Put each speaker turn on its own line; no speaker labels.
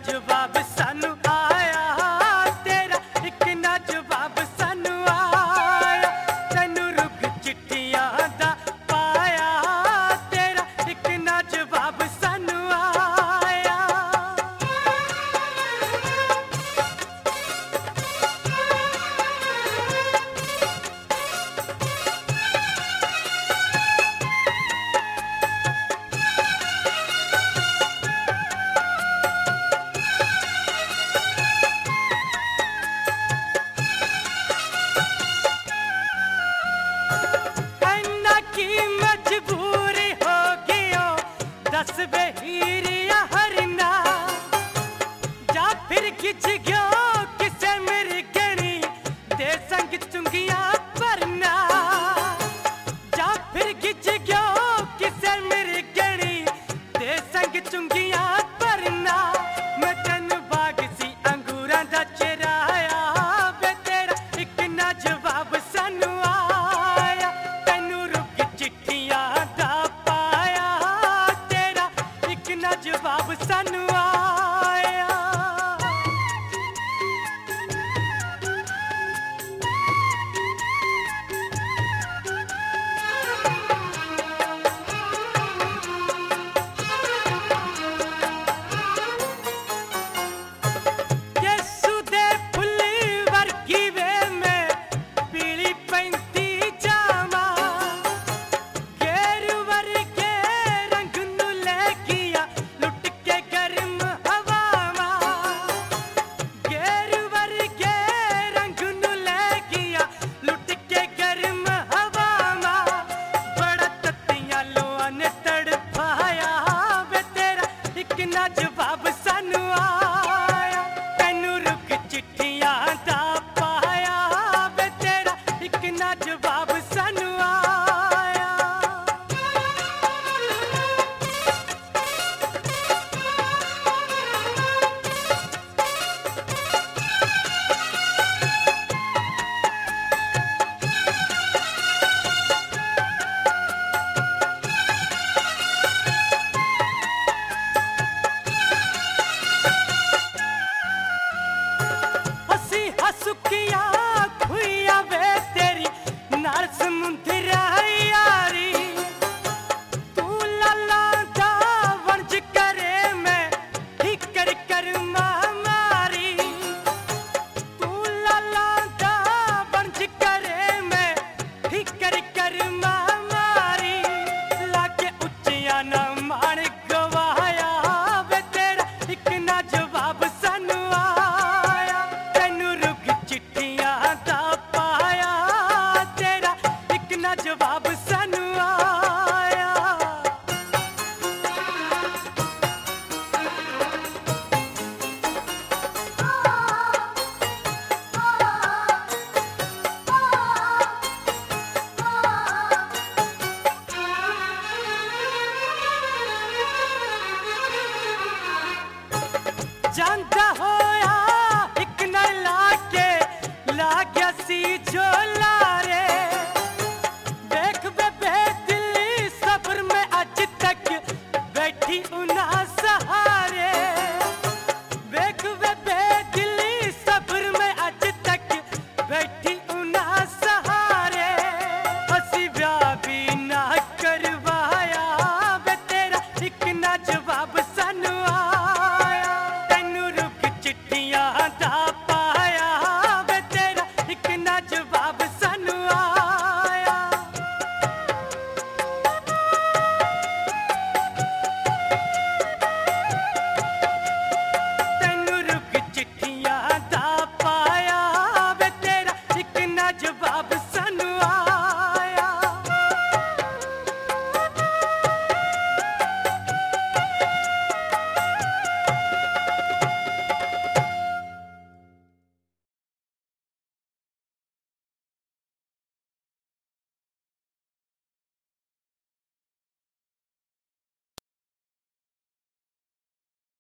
जवाब सानू आया तेरा, एक ना जवाब सानू आया। तैनू रुग चिट्ठियां दा पाया तेरा, एक ना जवाब सानू आया। मजबूरी हो गयो दस वे हीरिया हरना, जा फिर खिच गयो किसे मेरी गणी दे संग चुंगिया भरना। जा फिर खिच गयो किसे मेरी गणी दे संग चुंगिया भरना। मैं तन बाग सी अंगूरां दा चराया वे तेरा, एक ना जवाब सानू आया। तैनू रुक चिट्ठियां दा पाया तेरा, एक ना जवाब सानू आया। यसू दे फुल्ली वर्गी वे मैं पीली पैंती जावा, गेरू वर्गे रंग नू ले गिया लुट के गर्म हवावा। गेरू वर्गे रंग नू ले गिया लुट के गर्म हवावा। बड़ा तत्तियां लोआ ने तड़पाया वे तेरा, एक ना जवाब सानू आया। तैनू रुक चिट्ठियां दा पाया वे तेरा, एक ना जवाब सानू आया। हसी हसुकिया खुइया वे तेरी नाल समुंदरा यारी। तू लाला दा वंज करे मैं ठिकर कर मारी। तू लाला दा वंज करे मैं ठिकर कर मारी। लाके उच्चिया ना मान गवाया वे तेरा, एक ना जवाब सानू आया। तैनू रुक चिट्ठियां दा पाया तेरा, एक ना जवाब सानू आया। ਜਾਂਦਾ ਹੋਇਆ ਇੱਕ ਨਾ ਲਾ ਗਿਆ ਸੀ ਝੋਲਾ ਰੇ। ਵੇਖ ਬੇਬੇ ਦਿੱਲੀ ਸਬਰ ਮੈਂ ਅੱਜ ਤੱਕ बैठी उना सहारे।